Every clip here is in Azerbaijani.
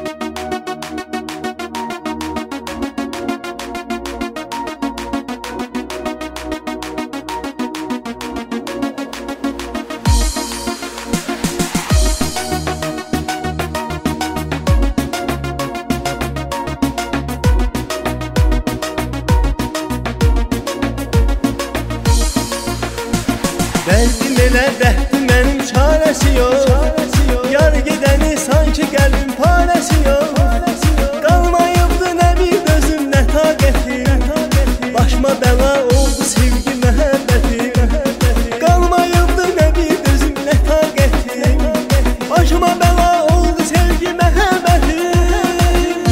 Dərdim elə rəhdim mənim çarəsi yox. Yar gedəni sanki qəlbim parəsi yox. Qalmayıbdı nə bir dözüm, nə taqətim. Başıma bəla oldu sevgi məhəbbətim. Qalmayıbdı nə bir dözüm, nə taqətim. Başıma bəla oldu sevgi məhəbbətim.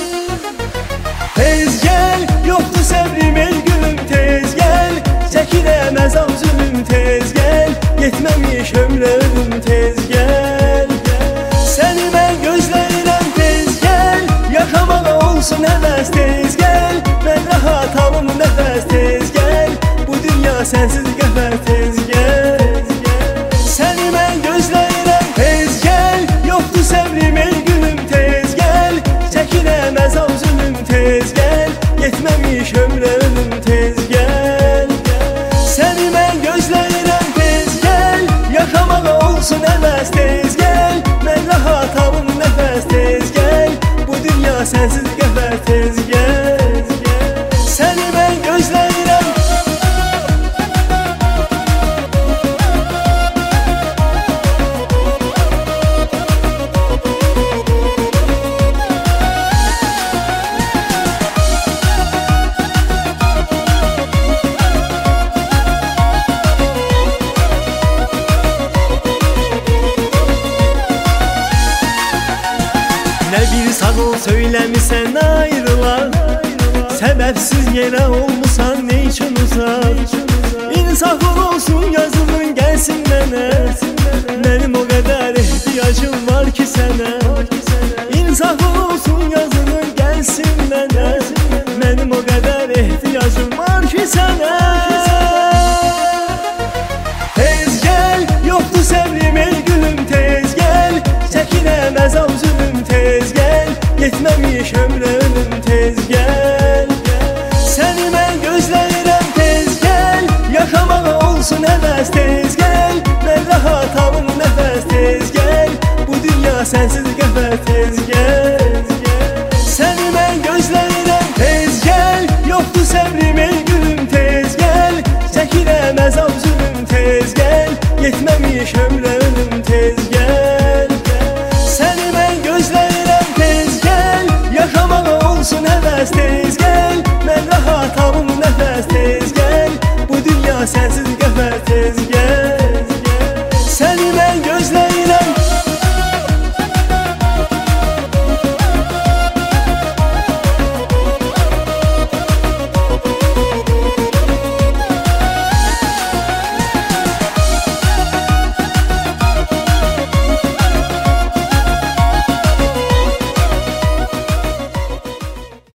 Tez gəl, yoxdur səbrim ey gülüm, tez gəl. Çəkirəm əzab zülüm, tez gəl. Yetməmiş ömrə ölüm, tez gəl. Səni mən gözləyirəm, tez gəl. Yaşamağa olsun həvəs, tez gəl. Mən rahat alım nəfəs, tez gəl. Bu dünya sənsiz qəfər, tez gəl. Səni mən gözləyirəm, tez gəl. Yoxdur səbrim ey gülüm, tez gəl. Çəkirəm əzab zülüm, tez gəl. Yetməmiş ömrə ölüm, tez gəl. Səni mən gözləyirəm, tez gəl. Yaşamağa olsun həvəs, tez gəl. Mən rahat alım nəfəs, tez gəl. Bu dünya sənsiz qəfər, tez gəl. Səni mən gözləyirəm. Nə bir sağol söyləmisən ayrılar. Səbəbsiz yerə olmusan ne üçün uzaq. İnsafın olsun yazılın gəlsin mənə. Mənim o qədər ehtiyacım var ki sənə. İnsafın olsun yazılın gəlsin mənə. Mənim o qədər ehtiyacım var ki sənə. Tez gəl, yoxdur səbrim ey gülüm, tez gəl. Çəkirəm əzab zülüm, tez gəl. Yetməmiş ömrə ölüm, tez gəl. Səni mən gözləyirəm, tez gəl. Yaşamağa olsun həvəs, tez gəl. Mən rahat alım nəfəs, tez gəl. Bu dünya sənsiz qəfər, tez gəl. Səni mən gözləyirəm, tez gəl. Yoxdur səbrim ey gülüm, tez gəl. Çəkirəm əzab zülüm, tez gəl. Yetməmiş ömrə ölüm, tez gəl. Səni mən gözləyirəm, tez gəl. Yaşamağa olsun həvəs, tez gəl. Mən rahat alım nəfəs, tez gəl. Bu dünya sənsiz qəfər, tez gəl.